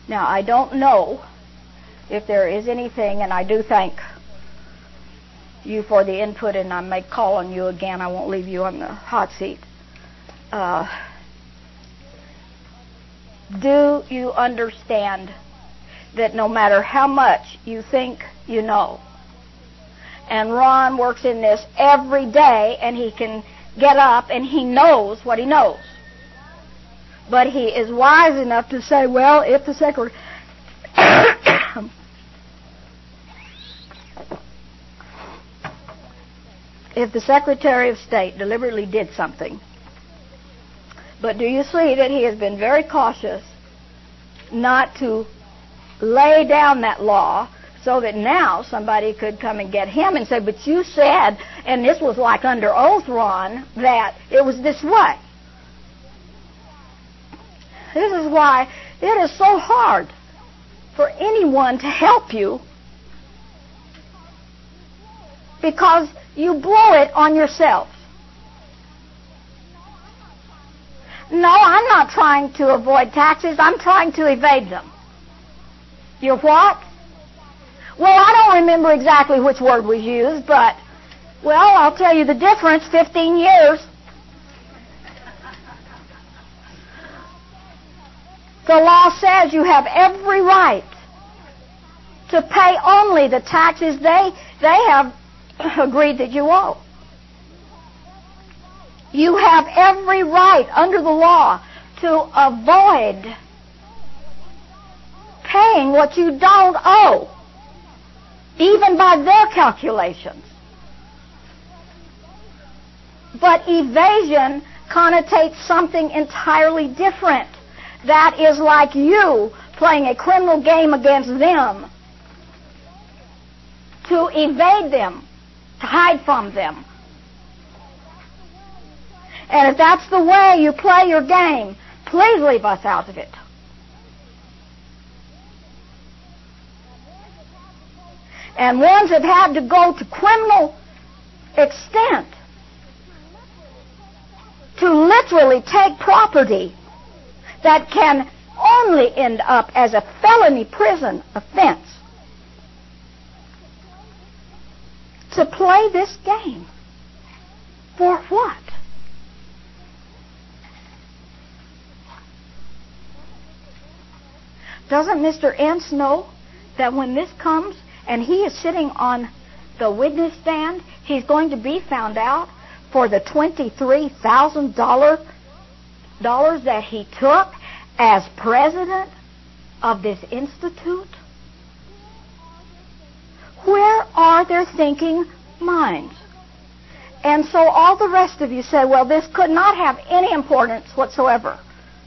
Now, I don't know if there is anything, and I do thank you for the input, and I may call on you again. I won't leave you on the hot seat. Do you understand that no matter how much you think you know, and Ron works in this every day, and he can get up and he knows what he knows, but he is wise enough to say, well, if the Secretary if the Secretary of State deliberately did something, but do you see that he has been very cautious not to lay down that law so that now somebody could come and get him and say, but you said, and this was like under oath, Ron, that it was this way. This is why it is so hard for anyone to help you, because you blow it on yourself. No, I'm not trying to avoid taxes. I'm trying to evade them. You're what? Well, I don't remember exactly which word was used, but, well, I'll tell you the difference, 15 years. The law says you have every right to pay only the taxes they have agreed that you owe. You have every right under the law to avoid paying what you don't owe, even by their calculations. But evasion connotates something entirely different. That is like you playing a criminal game against them to evade them, to hide from them. And if that's the way you play your game, please leave us out of it. And ones have had to go to criminal extent to literally take property that can only end up as a felony prison offense to play this game. For what? Doesn't Mr. Ince know that when this comes and he is sitting on the witness stand, he's going to be found out for the $23,000 that he took as president of this institute? Where are their thinking minds? And so all the rest of you say, well, this could not have any importance whatsoever.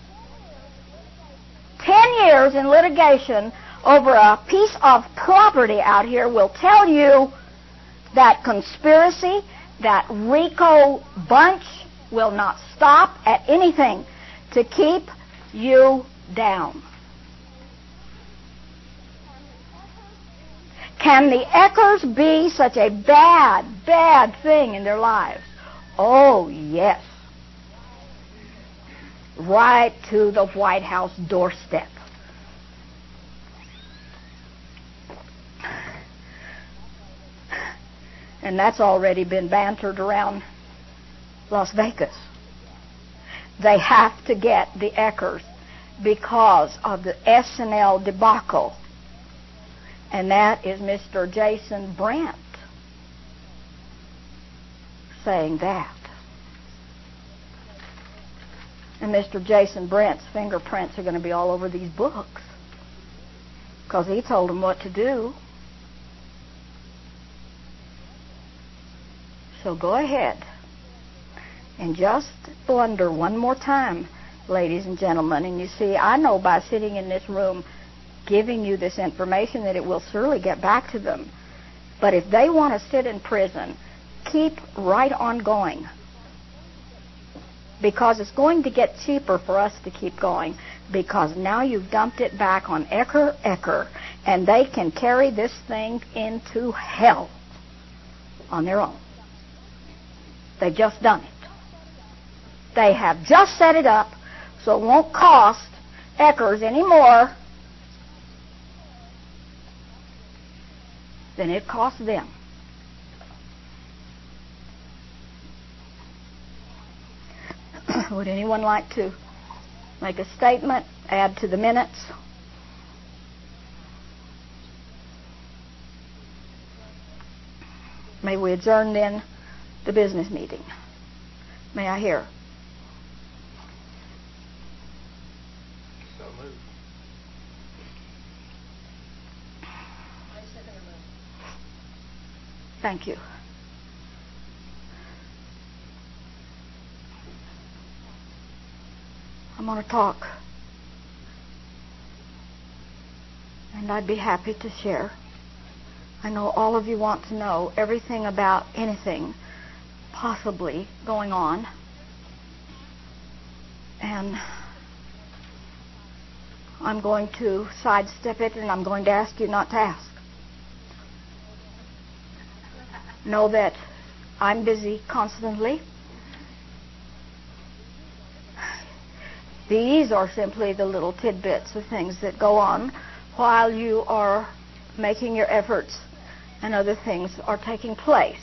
10 years in litigation over a piece of property out here will tell you that conspiracy, that RICO bunch will not stop at anything to keep you down. Can the Eckers be such a bad, bad thing in their lives? Oh, yes. Right to the White House doorstep. And that's already been bantered around Las Vegas. They have to get the Eckers because of the SNL debacle. And that is Mr. Jason Brandt saying that. And Mr. Jason Brandt's fingerprints are going to be all over these books because he told them what to do. So go ahead and just blunder one more time, ladies and gentlemen. And you see, I know by sitting in this room giving you this information that it will surely get back to them. But if they want to sit in prison, keep right on going. Because it's going to get cheaper for us to keep going. Because now you've dumped it back on Ecker, and they can carry this thing into hell on their own. They've just done it. They have just set it up so it won't cost Eckers any more than it costs them. Would anyone like to make a statement, add to the minutes? May we adjourn then the business meeting? May I hear? So moved. Thank you. I'm going to talk, and I'd be happy to share. I know all of you want to know everything about anything possibly going on, and I'm going to sidestep it, and I'm going to ask you not to ask. Know that I'm busy constantly. These are simply the little tidbits of things that go on while you are making your efforts and other things are taking place.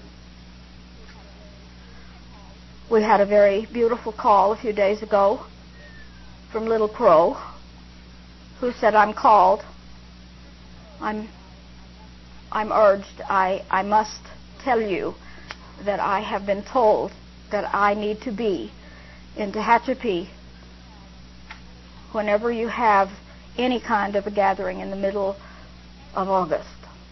We had a very beautiful call a few days ago from Little Crow, who said, I'm called. I'm urged. I must tell you that I have been told that I need to be in Tehachapi whenever you have any kind of a gathering in the middle of August.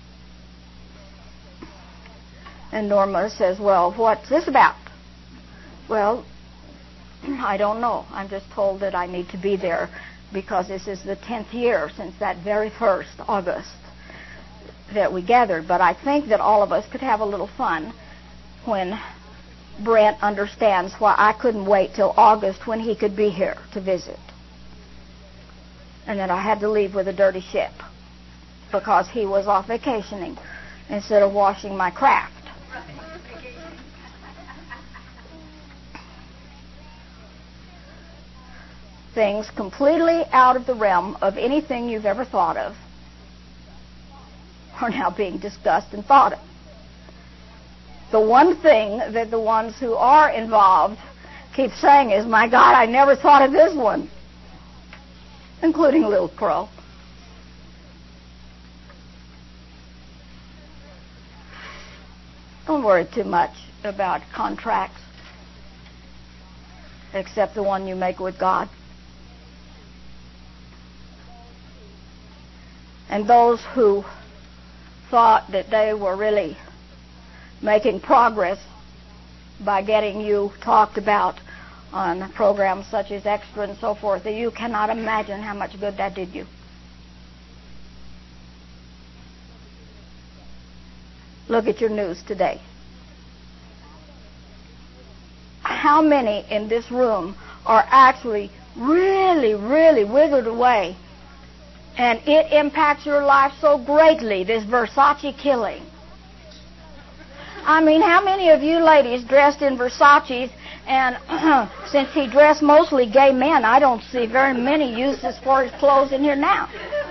And Norma says, well, what's this about? Well, I don't know. I'm just told that I need to be there because this is the 10th year since that very first August that we gathered. But I think that all of us could have a little fun when Brent understands why I couldn't wait till August when he could be here to visit. And that I had to leave with a dirty ship because he was off vacationing instead of washing my craft. Things completely out of the realm of anything you've ever thought of are now being discussed and thought of. The one thing that the ones who are involved keep saying is, my God, I never thought of this one, including Little Crow. Don't worry too much about contracts, except the one you make with God. And those who thought that they were really making progress by getting you talked about on programs such as Extra and so forth, that you cannot imagine how much good that did you. Look at your news today. How many in this room are actually really, really withered away, and it impacts your life so greatly, this Versace killing? I mean, how many of you ladies dressed in Versace's, and since he dressed mostly gay men, I don't see very many uses for his clothes in here now.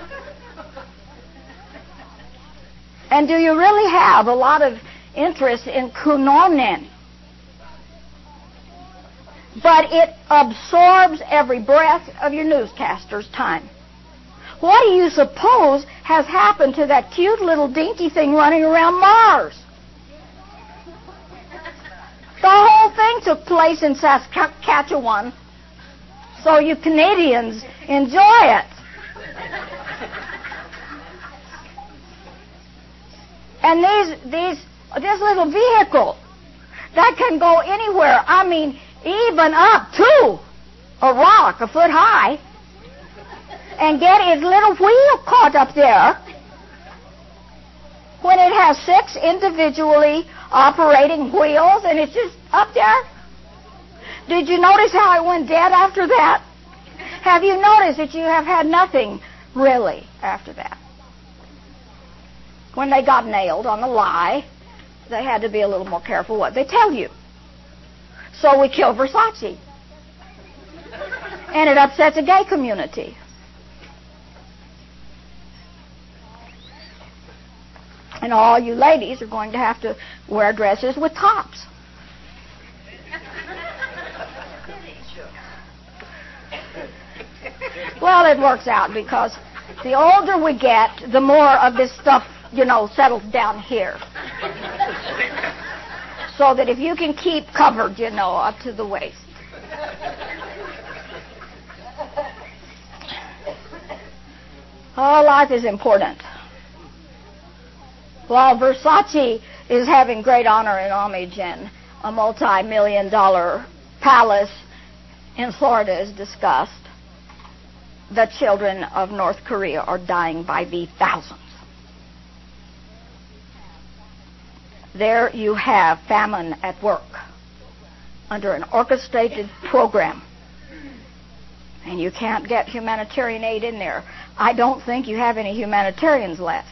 And do you really have a lot of interest in Kunonen? But it absorbs every breath of your newscaster's time. What do you suppose has happened to that cute little dinky thing running around Mars? The whole thing took place in Saskatchewan, so you Canadians enjoy it. And this little vehicle that can go anywhere, I mean, even up to a rock a foot high, and get its little wheel caught up there when it has 6 individually operating wheels and it's just up there. Did you notice how it went dead after that? Have you noticed that you have had nothing really after that? When they got nailed on the lie, they had to be a little more careful what they tell you. So we kill Versace. And it upsets the gay community. And all you ladies are going to have to wear dresses with tops. Well, it works out because the older we get, the more of this stuff, settles down here. So that if you can keep covered, up to the waist. Oh, life is important. While Versace is having great honor and homage and a multi-million-dollar palace in Florida is discussed, the children of North Korea are dying by the thousands. There you have famine at work under an orchestrated program. And you can't get humanitarian aid in there. I don't think you have any humanitarians left.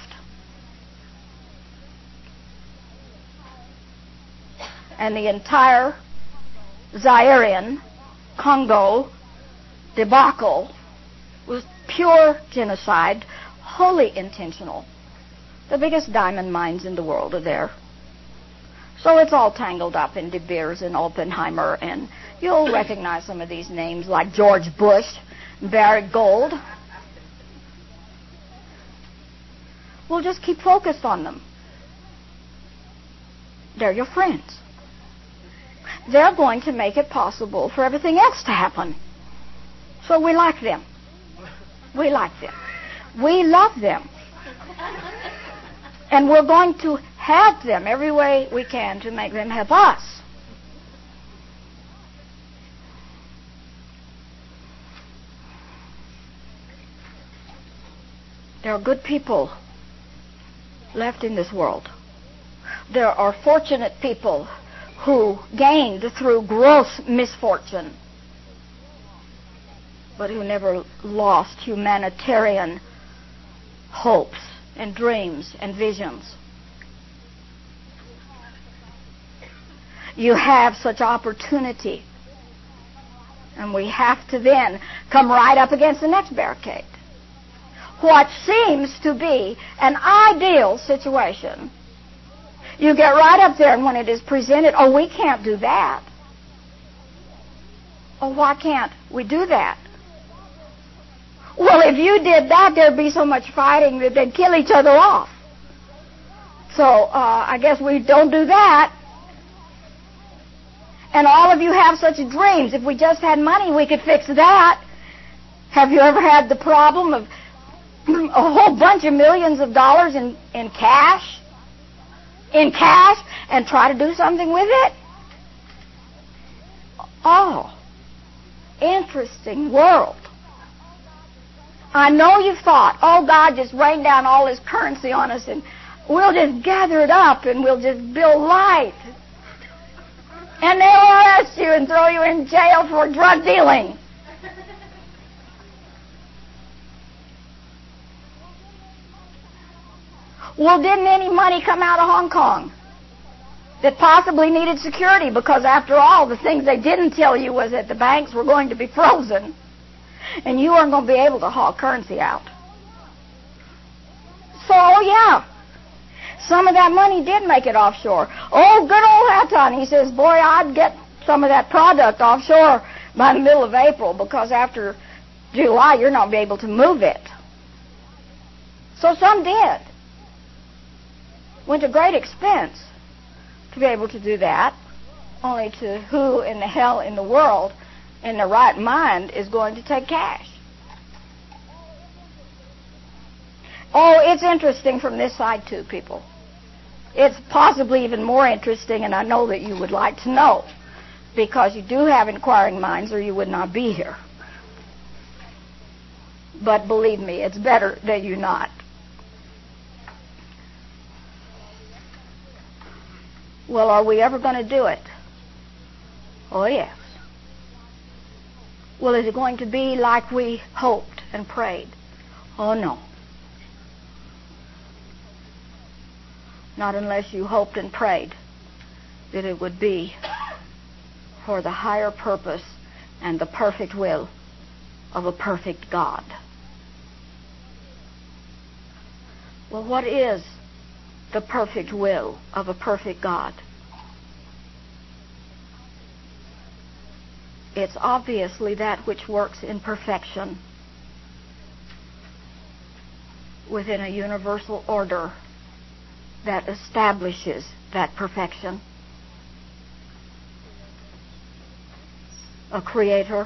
And the entire Zairian Congo debacle was pure genocide, wholly intentional. The biggest diamond mines in the world are there. So it's all tangled up in De Beers and Oppenheimer, and you'll recognize some of these names like George Bush, Barrick Gold. We'll just keep focused on them. They're your friends. They're going to make it possible for everything else to happen. So we like them. We like them. We love them. And we're going to help them every way we can to make them help us. There are good people left in this world. There are fortunate people who gained through gross misfortune, but who never lost humanitarian hopes and dreams and visions. You have such opportunity, and we have to then come right up against the next barricade. What seems to be an ideal situation, you get right up there, and when it is presented, oh, we can't do that. Oh, why can't we do that? Well, if you did that, there'd be so much fighting that they'd kill each other off. So I guess we don't do that. And all of you have such dreams. If we just had money, we could fix that. Have you ever had the problem of a whole bunch of millions of dollars in cash? In cash, and try to do something with it? Oh, interesting world. I know you've thought, oh, God just rained down all His currency on us and we'll just gather it up and we'll just build light. And they'll arrest you and throw you in jail for drug dealing. Well, didn't any money come out of Hong Kong that possibly needed security? Because after all, the things they didn't tell you was that the banks were going to be frozen and you weren't going to be able to haul currency out. So, yeah, some of that money did make it offshore. Oh, good old Hatton, he says, boy, I'd get some of that product offshore by the middle of April, because after July, you're not be able to move it. So some did. Went to great expense to be able to do that, only to who in the hell in the world in their right mind is going to take cash? Oh, it's interesting from this side too, people. It's possibly even more interesting, and I know that you would like to know, because you do have inquiring minds or you would not be here. But believe me, it's better that you not. Well, are we ever going to do it? Oh, yes. Well, is it going to be like we hoped and prayed? Oh, no. Not unless you hoped and prayed that it would be for the higher purpose and the perfect will of a perfect God. Well, what is the perfect will of a perfect God. It's obviously that which works in perfection within a universal order that establishes that perfection. A creator.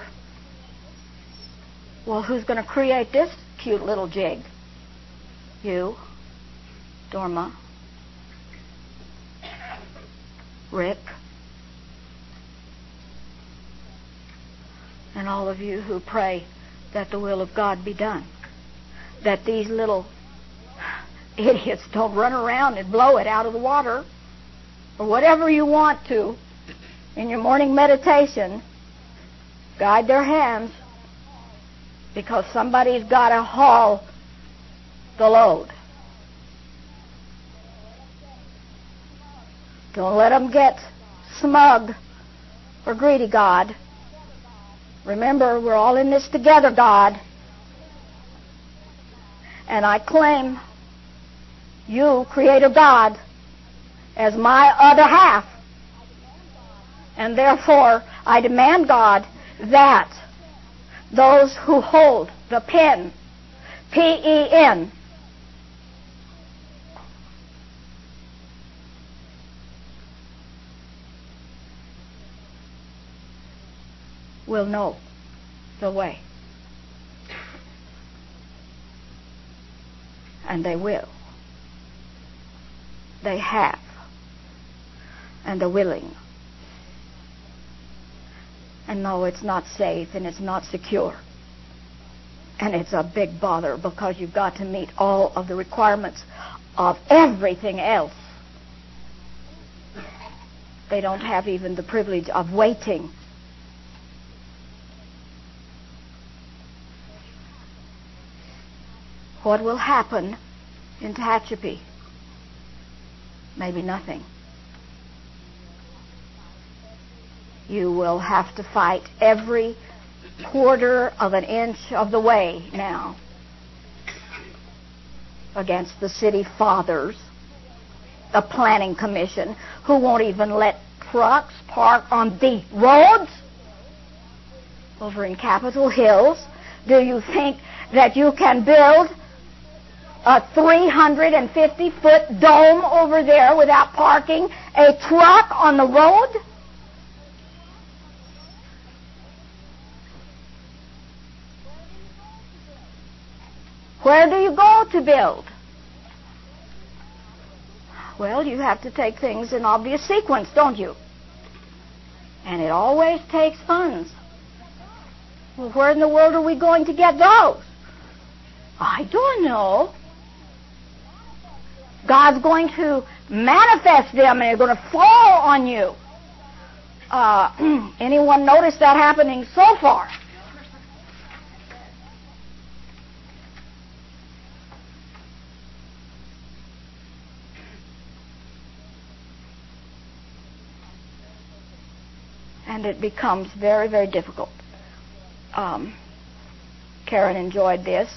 Well, who's going to create this cute little jig? You, Dorma, Rick, and all of you who pray that the will of God be done. That these little idiots don't run around and blow it out of the water, or whatever you want to in your morning meditation. Guide their hands, because somebody's got to haul the load. Don't let them get smug or greedy, God. Remember, we're all in this together, God. And I claim you, Creator God, as my other half. And therefore, I demand, God, that those who hold the pen, P-E-N, will know the way. And they will. They have. And they're willing. And no, it's not safe and it's not secure. And it's a big bother, because you've got to meet all of the requirements of everything else. They don't have even the privilege of waiting. What will happen in Tehachapi? Maybe nothing. You will have to fight every quarter of an inch of the way now against the city fathers, the planning commission, who won't even let trucks park on the roads over in Capitol Hills. Do you think that you can build a 350-foot dome over there without parking a truck on the road? Where do you go to build? Well, you have to take things in obvious sequence, don't you? And it always takes funds. Well, where in the world are we going to get those? I don't know. God's going to manifest them, and they're going to fall on you. Anyone notice that happening so far? And it becomes very, very difficult. Karen enjoyed this.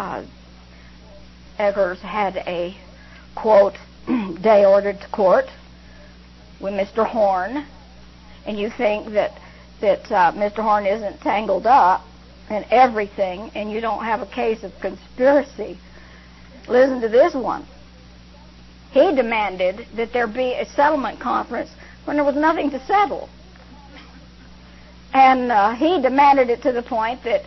Eggers had a, quote, day ordered to court with Mr. Horn. And you think that Mr. Horn isn't tangled up in everything, and you don't have a case of conspiracy. Listen to this one. He demanded that there be a settlement conference when there was nothing to settle. And he demanded it to the point that,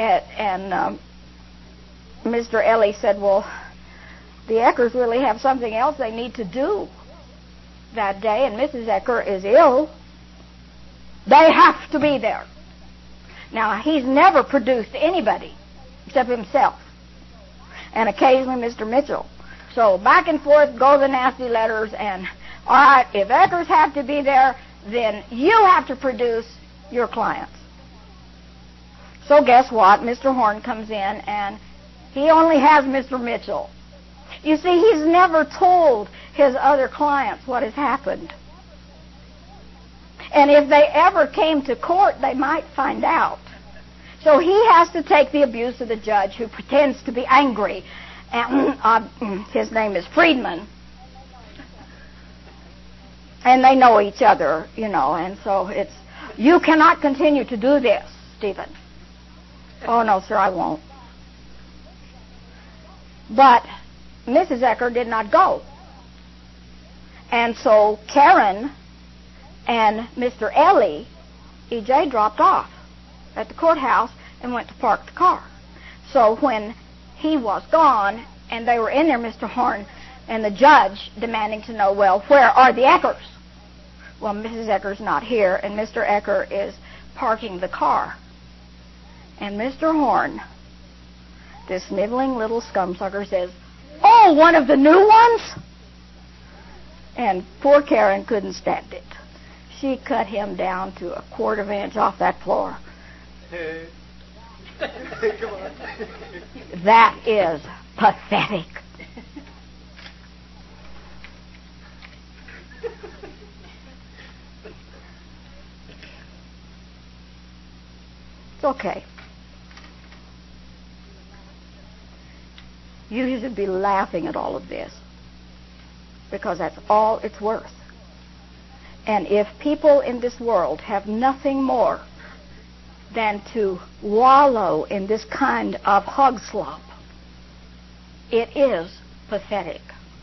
Mr. Ellie said, well, the Eckers really have something else they need to do that day, and Mrs. Ecker is ill. They have to be there. Now, he's never produced anybody except himself, and occasionally Mr. Mitchell. So back and forth go the nasty letters, and, all right, if Eckers have to be there, then you have to produce your clients. So guess what? Mr. Horn comes in, and he only has Mr. Mitchell. You see, he's never told his other clients what has happened. And if they ever came to court, they might find out. So he has to take the abuse of the judge, who pretends to be angry. And his name is Friedman. And they know each other, and so it's, you cannot continue to do this, Stephen. Oh, no, sir, I won't. But Mrs. Ecker did not go. And so Karen and Mr. Ellie, E.J., dropped off at the courthouse and went to park the car. So when he was gone and they were in there, Mr. Horn and the judge demanding to know, well, where are the Eckers? Well, Mrs. Ecker's not here, and Mr. Ecker is parking the car. And Mr. Horn, this sniveling little scumsucker, says, oh, one of the new ones? And poor Karen couldn't stand it. She cut him down to a quarter of an inch off that floor. Come on. That is pathetic. It's okay. You should be laughing at all of this, because that's all it's worth. And if people in this world have nothing more than to wallow in this kind of hog slop, it is pathetic.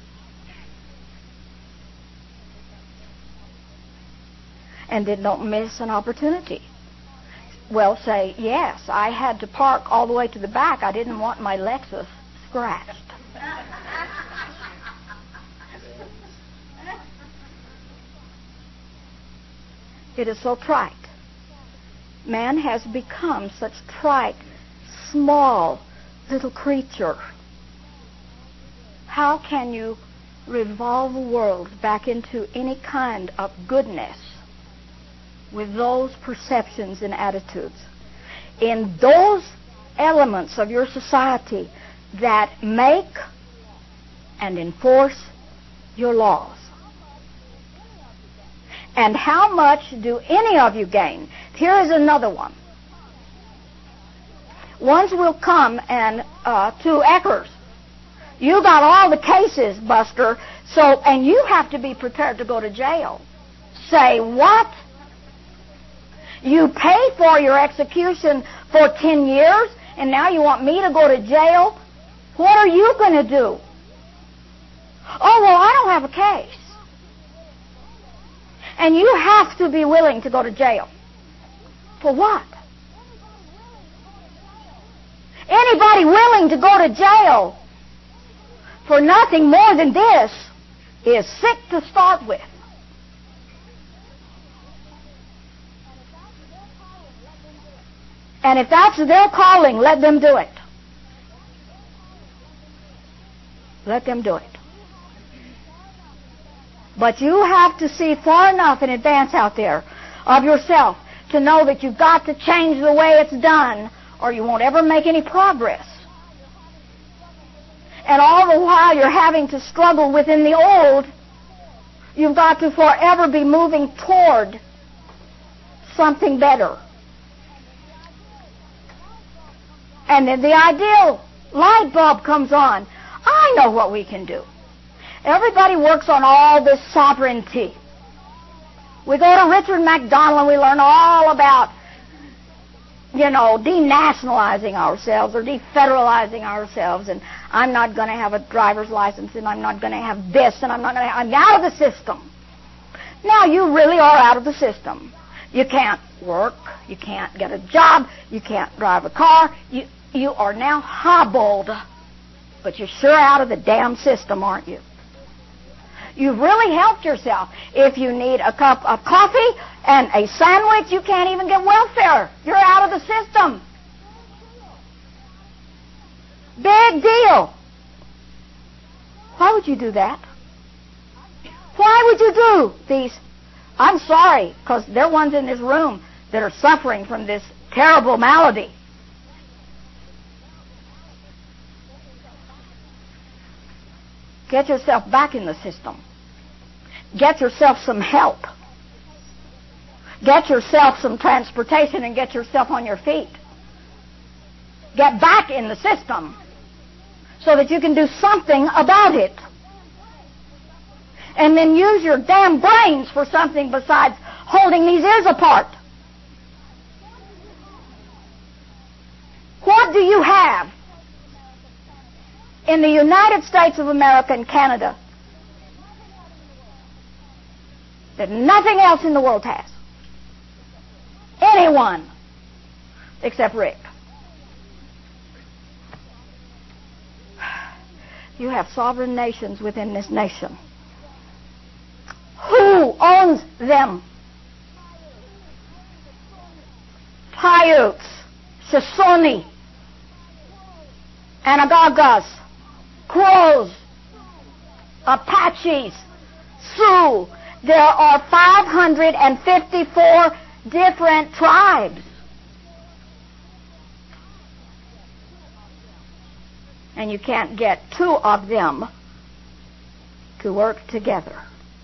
And then don't miss an opportunity. Well, say, yes, I had to park all the way to the back. I didn't want my Lexus scratched. It is so trite. Man has become such trite, small, little creature. How can you revolve the world back into any kind of goodness with those perceptions and attitudes in those elements of your society that make and enforce your laws? And how much do any of you gain? Here is another one. Ones will come and to Eckers. You got all the cases, Buster, and you have to be prepared to go to jail. Say what? You pay for your execution for 10 years, and now you want me to go to jail? What are you going to do? Oh, well, I don't have a case. And you have to be willing to go to jail. For what? Anybody willing to go to jail for nothing more than this is sick to start with. And if that's their calling, let them do it. Let them do it. But you have to see far enough in advance out there of yourself to know that you've got to change the way it's done, or you won't ever make any progress. And all the while you're having to struggle within the old, you've got to forever be moving toward something better. And then the ideal light bulb comes on. I know what we can do. Everybody works on all this sovereignty. We go to Richard McDonald and we learn all about, denationalizing ourselves or defederalizing ourselves, and I'm not going to have a driver's license, and I'm not going to have this, and I'm out of the system. Now you really are out of the system. You can't work, you can't get a job, you can't drive a car, you are now hobbled, but you're sure out of the damn system, aren't you? You've really helped yourself. If you need a cup of coffee and a sandwich, you can't even get welfare. You're out of the system. Big deal. Why would you do that? Why would you do these? I'm sorry, because there are ones in this room that are suffering from this terrible malady. Get yourself back in the system. Get yourself some help. Get yourself some transportation and get yourself on your feet. Get back in the system so that you can do something about it. and then use your damn brains for something besides holding these ears apart. What do you have in the United States of America and Canada that nothing else in the world has? Anyone except Rick. You have sovereign nations within this nation. Who owns them? Paiutes, Shoshone, Anagagas, Crows, Apaches, Sioux. There are 554 different tribes. And you can't get two of them to work together.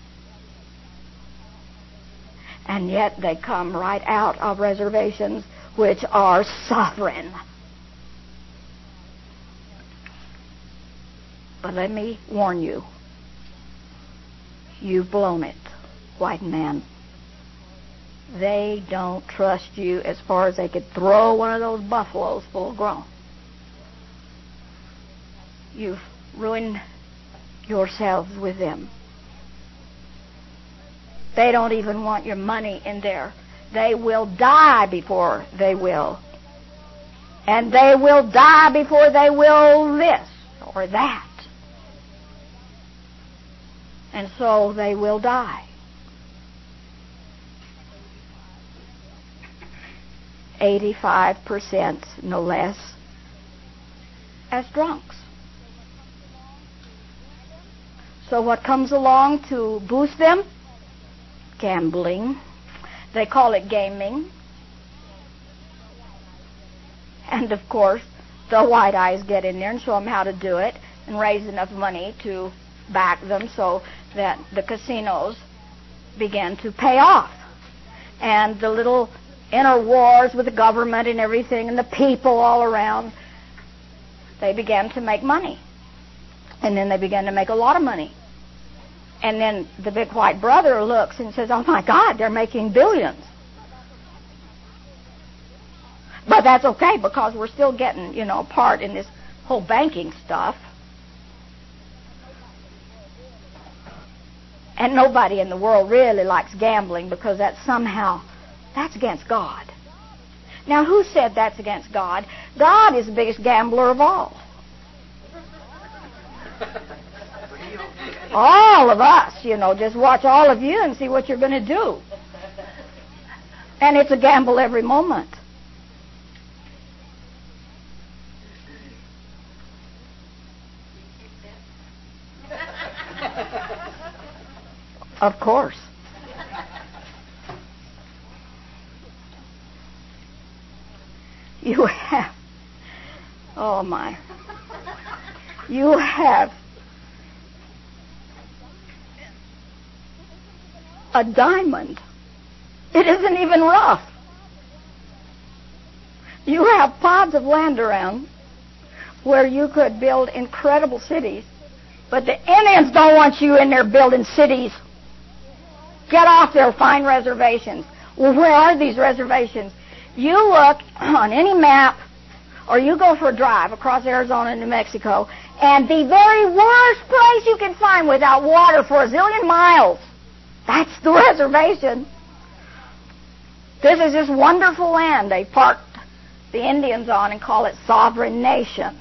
And yet they come right out of reservations which are sovereign. But let me warn you, you've blown it, white man. They don't trust you as far as they could throw one of those buffaloes full grown. You've ruined yourselves with them. They don't even want your money in there. They will die before they will. And they will die before they will this or that. And so they will die. 85%, no less, as drunks. So what comes along to boost them? Gambling. They call it gaming. And of course, the white eyes get in there and show them how to do it and raise enough money to back them so that the casinos begin to pay off. And the little inner wars with the government and everything and the people all around, they began to make money. And then they began to make a lot of money. And then the big white brother looks and says, oh my God, they're making billions. But that's okay because we're still getting, part in this whole banking stuff. And nobody in the world really likes gambling because that's against God. Now, who said that's against God? God is the biggest gambler of all. All of us, just watch all of you and see what you're going to do. And it's a gamble every moment. Of course. You have, oh my, you have a diamond. It isn't even rough. You have pods of land around where you could build incredible cities, but the Indians don't want you in there building cities. Get off there, find reservations. Well, where are these reservations? You look on any map, or you go for a drive across Arizona and New Mexico, and the very worst place you can find without water for a zillion miles, that's the reservation. This is this wonderful land they parked the Indians on and call it sovereign nation.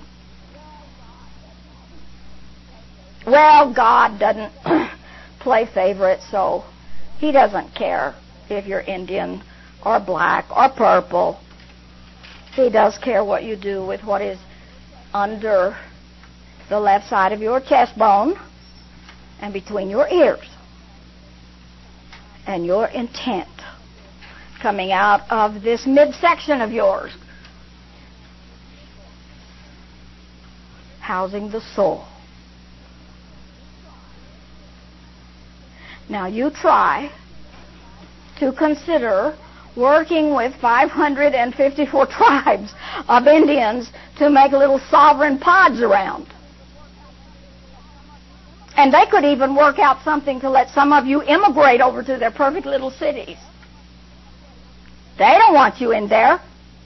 Well, God doesn't play favorites, so He doesn't care if you're Indian or black or purple. He does care what you do with what is under the left side of your chest bone and between your ears. And your intent coming out of this midsection of yours, housing the soul. Now you try to consider working with 554 tribes of Indians to make little sovereign pods around. And they could even work out something to let some of you immigrate over to their perfect little cities. They don't want you in there.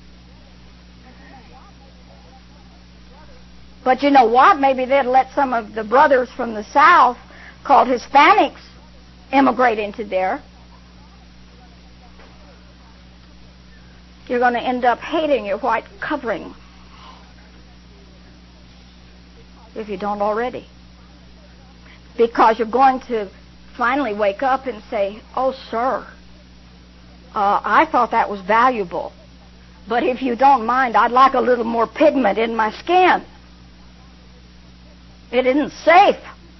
But you know what? Maybe they'd let some of the brothers from the South, called Hispanics, immigrate into there. You're going to end up hating your white covering, if you don't already. Because you're going to finally wake up and say, oh, sir, I thought that was valuable. But if you don't mind, I'd like a little more pigment in my skin. It isn't safe.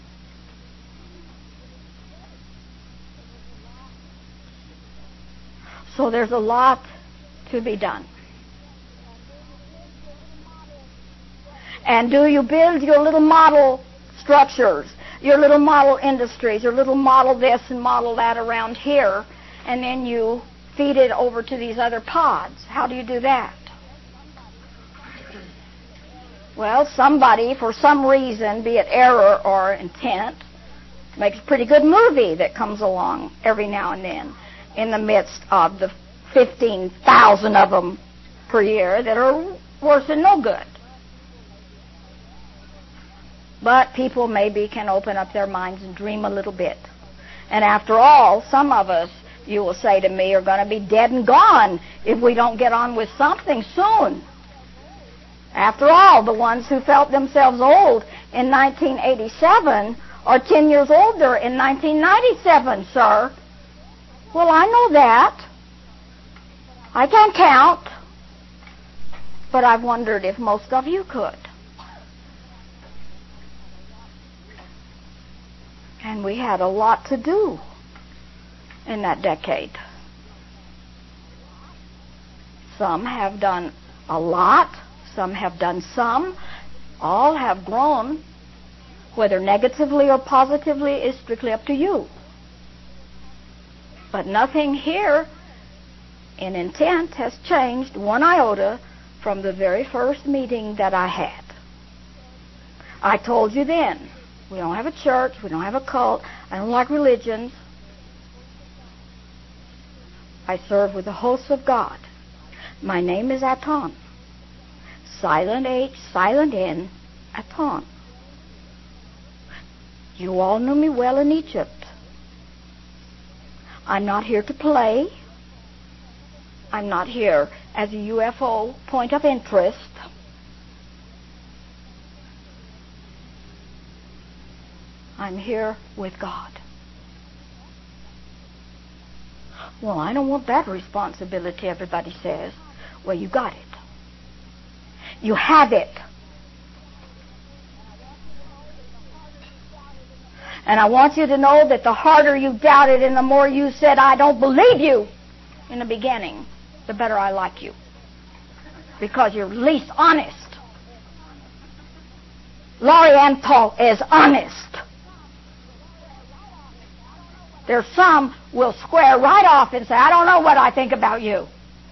So there's a lot to be done. And do you build your little model structures, your little model industries, your little model this and model that around here, and then you feed it over to these other pods? How do you do that? Well, somebody, for some reason, be it error or intent, makes a pretty good movie that comes along every now and then in the midst of the 15,000 of them per year that are worse than no good. But people maybe can open up their minds and dream a little bit. And after all, some of us, you will say to me, are going to be dead and gone if we don't get on with something soon. After all, the ones who felt themselves old in 1987 are 10 years older in 1997, sir. Well, I know that. I can't count. But I've wondered if most of you could. And we had a lot to do in that decade. Some have done a lot. Some have done some. All have grown. Whether negatively or positively is strictly up to you. But nothing here in intent has changed one iota from the very first meeting that I had. I told you then, we don't have a church, we don't have a cult, I don't like religions. I serve with the hosts of God. My name is Aton. Silent H, silent N, Aton. You all knew me well in Egypt. I'm not here to play. I'm not here as a UFO point of interest. I'm here with God. Well, I don't want that responsibility, everybody says. Well, you got it. You have it. And I want you to know that the harder you doubted and the more you said, I don't believe you, in the beginning, the better I like you. Because you're least honest. Laurie Antol is honest. There's some will square right off and say, I don't know what I think about you.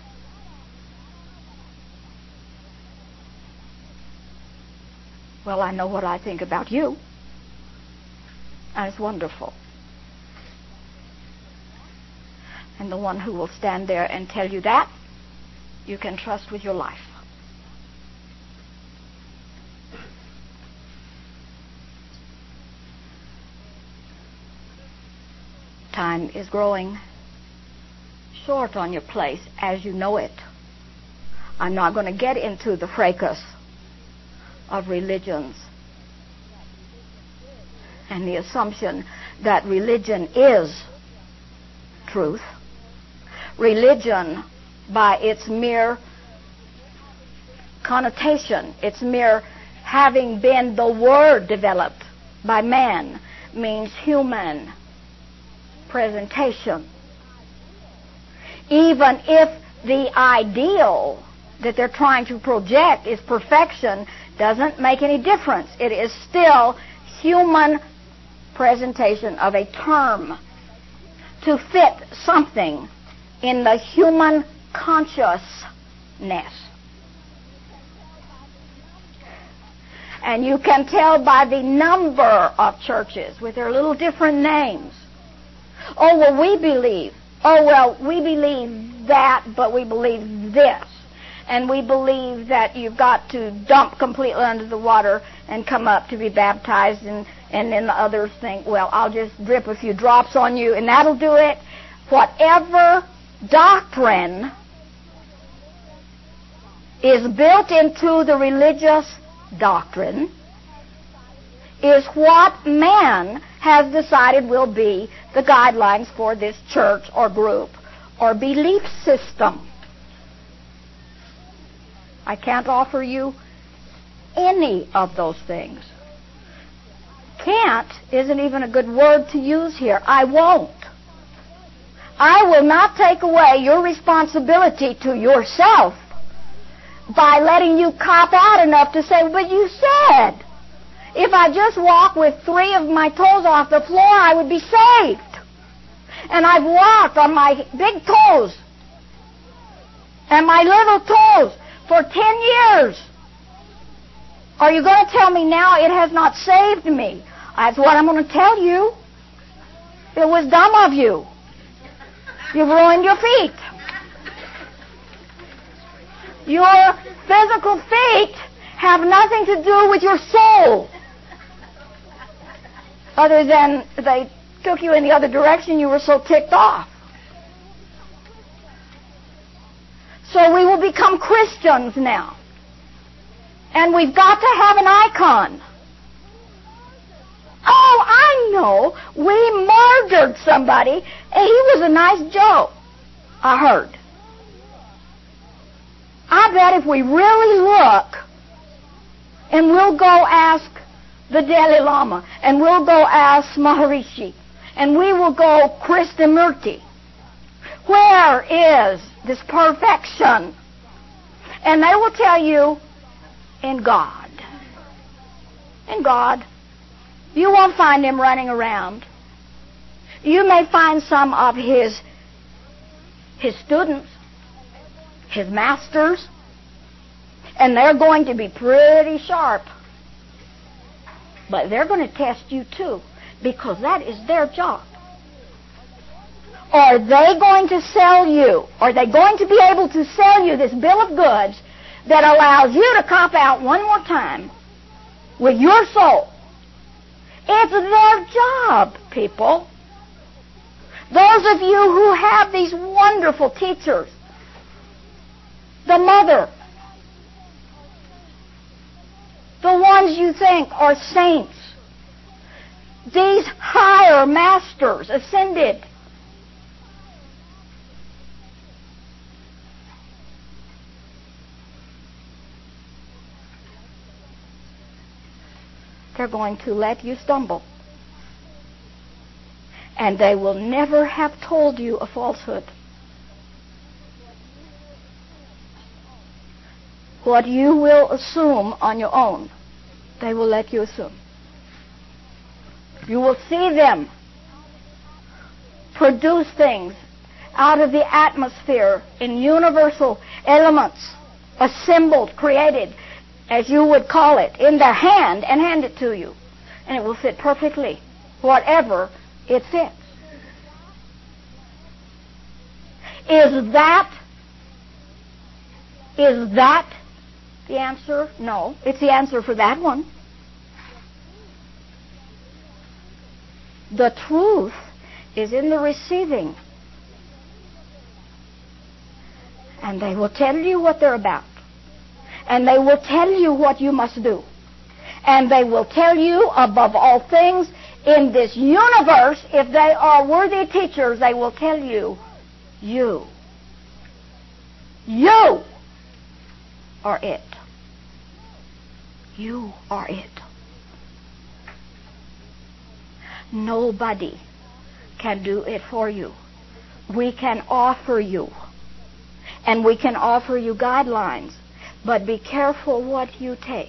Well, I know what I think about you. And it's wonderful. And the one who will stand there and tell you that, you can trust with your life. Time is growing short on your place as you know it. I'm not going to get into the fracas of religions and the assumption that religion is truth. Religion, by its mere connotation, its mere having been the word developed by man, means human presentation. Even if the ideal that they're trying to project is perfection, doesn't make any difference. It is still human presentation of a term to fit something in the human consciousness. And you can tell by the number of churches with their little different names. Oh, well, we believe. Oh, well, we believe that, but we believe this. And we believe that you've got to dump completely under the water and come up to be baptized, and then the others think, well, I'll just drip a few drops on you, and that'll do it. Whatever doctrine is built into the religious doctrine is what man has decided will be the guidelines for this church or group or belief system. I can't offer you any of those things. Can't isn't even a good word to use here. I won't. I will not take away your responsibility to yourself by letting you cop out enough to say, but you said, if I just walk with 3 of my toes off the floor, I would be saved. And I've walked on my big toes and my little toes for 10 years. Are you going to tell me now it has not saved me? That's what I'm going to tell you. It was dumb of you. You've ruined your feet. Your physical feet have nothing to do with your soul. Other than they took you in the other direction, you were so ticked off. So we will become Christians now. And we've got to have an icon. Oh, I know. We murdered somebody, and he was a nice Joe, I heard. I bet if we really look, and we'll go ask the Dalai Lama, and we'll go ask Maharishi, and we will go Krishnamurti, where is this perfection? And they will tell you, in God. In God. You won't find him running around. You may find some of his students, his masters, and they're going to be pretty sharp. But they're going to test you too, because that is their job. Are they going to sell you? Are they going to be able to sell you this bill of goods that allows you to cop out one more time with your soul? It's their job, people. Those of you who have these wonderful teachers, the mother, the ones you think are saints, these higher masters ascended, they're going to let you stumble. And they will never have told you a falsehood. What you will assume on your own, they will let you assume. You will see them produce things out of the atmosphere in universal elements, assembled, created, as you would call it, in their hand, and hand it to you. And it will fit perfectly, whatever it fits. Is that the answer? No. It's the answer for that one. The truth is in the receiving. And they will tell you what they're about. And they will tell you what you must do. And they will tell you, above all things, in this universe, if they are worthy teachers, they will tell you, you are it. You are it. Nobody can do it for you. We can offer you. And we can offer you guidelines. But be careful what you take.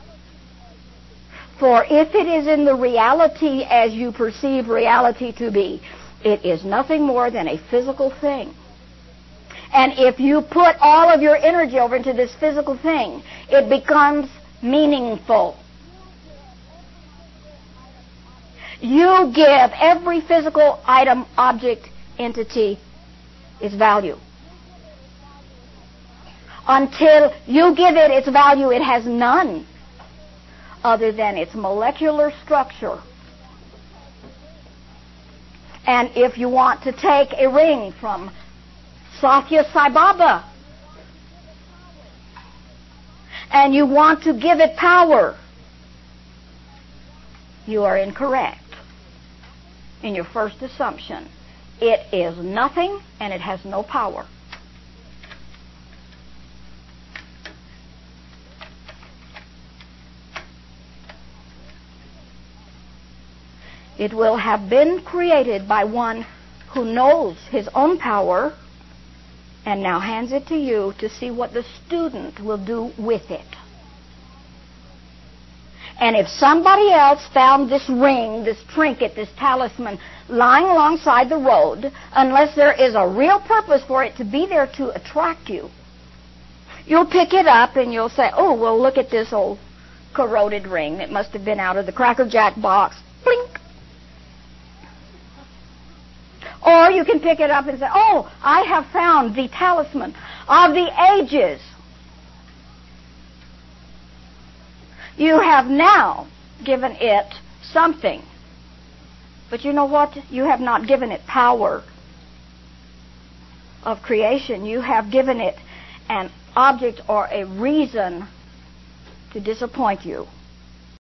For if it is in the reality as you perceive reality to be, it is nothing more than a physical thing. And if you put all of your energy over into this physical thing, it becomes meaningful. You give every physical item, object, entity its value. Until you give it its value, it has none other than its molecular structure. And if you want to take a ring from Satya Sai Baba and you want to give it power, you are incorrect in your first assumption. It is nothing and it has no power. It will have been created by one who knows his own power and now hands it to you to see what the student will do with it. And if somebody else found this ring, this trinket, this talisman lying alongside the road, unless there is a real purpose for it to be there to attract you, you'll pick it up and you'll say, oh, well, look at this old corroded ring. It must have been out of the Cracker Jack box. Blink. Or you can pick it up and say, oh, I have found the talisman of the ages. You have now given it something. But you know what? You have not given it power of creation. You have given it an object or a reason to disappoint you.